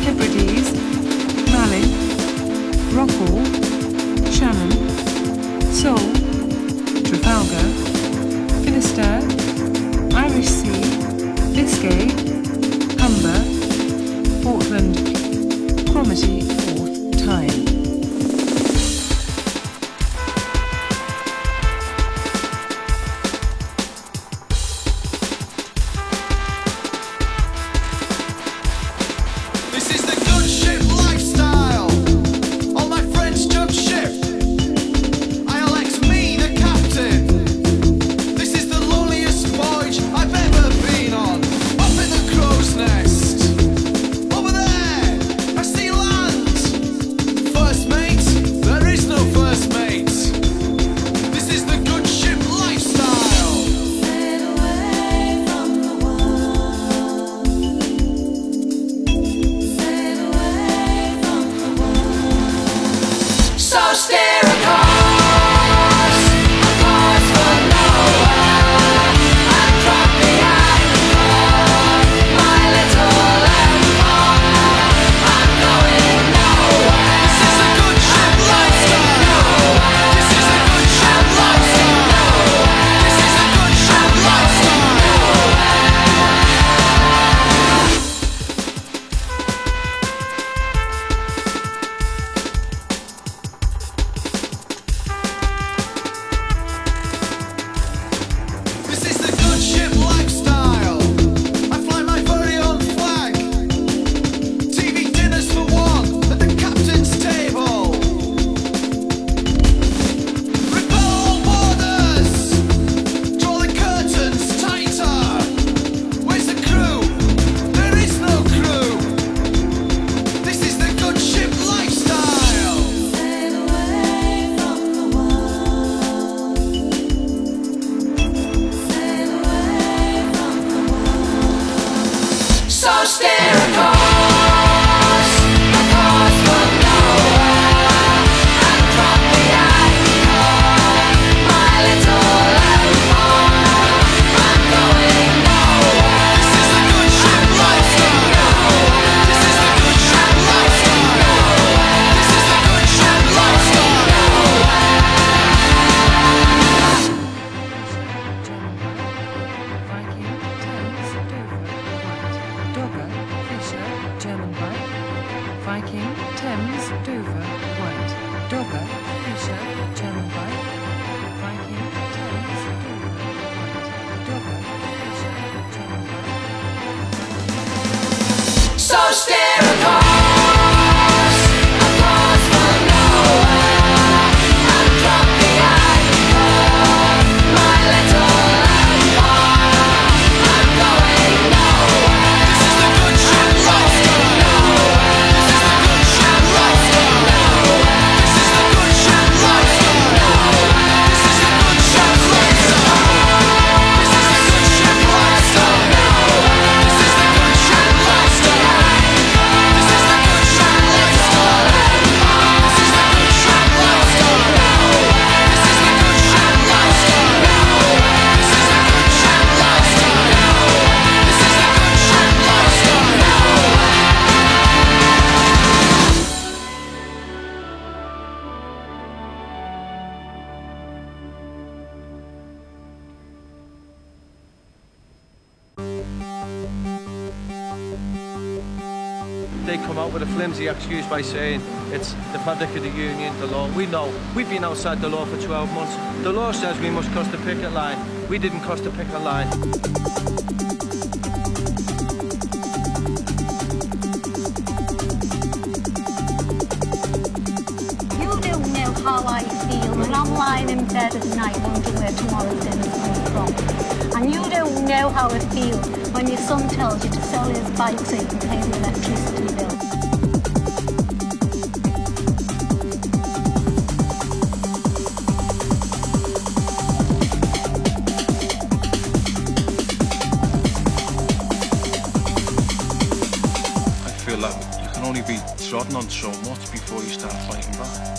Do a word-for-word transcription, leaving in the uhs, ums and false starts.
Hebrides, Malin, Rockall, Shannon, Seoul, Trafalgar, Finisterre, Irish Sea, Biscay, Humber, Portland, Cromarty, fourth time. Viking, Thames, Dover, White, Dogger, Fisher, German White, Viking, Thames, Dover, White, Dogger, Fisher, German White. So stare a course, a course for nowhere, and drop the anchor, my little empire, I'm going nowhere. This is the good ship lost nowhere. This is the good ship lost nowhere. This is the good ship lost nowhere. This is the good ship lost nowhere. This is the good ship lost nowhere. This is the good ship lost nowhere. This is the good ship lost nowhere. This is the good ship lost nowhere. This is the good ship lost nowhere. This is the good ship lost nowhere. This is the good ship lost They come out with a flimsy excuse by saying it's the fabric of the union, the law. We know. We've been outside the law for twelve months. The law says we must cross the picket line. We didn't cross the picket line. You don't know how I feel when I'm lying in bed at night wondering where tomorrow's dinner's coming from. And you don't know how I feel when your son tells you to sell his bike so you can pay the electricity bill. I feel like you can only be trodden on so much before you start fighting back.